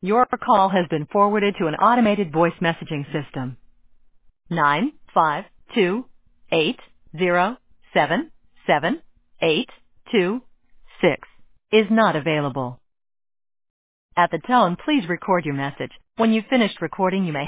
Your call has been forwarded to an automated voice messaging system. 95280777826 is not available. At the tone, please record your message. When you've finished recording, you may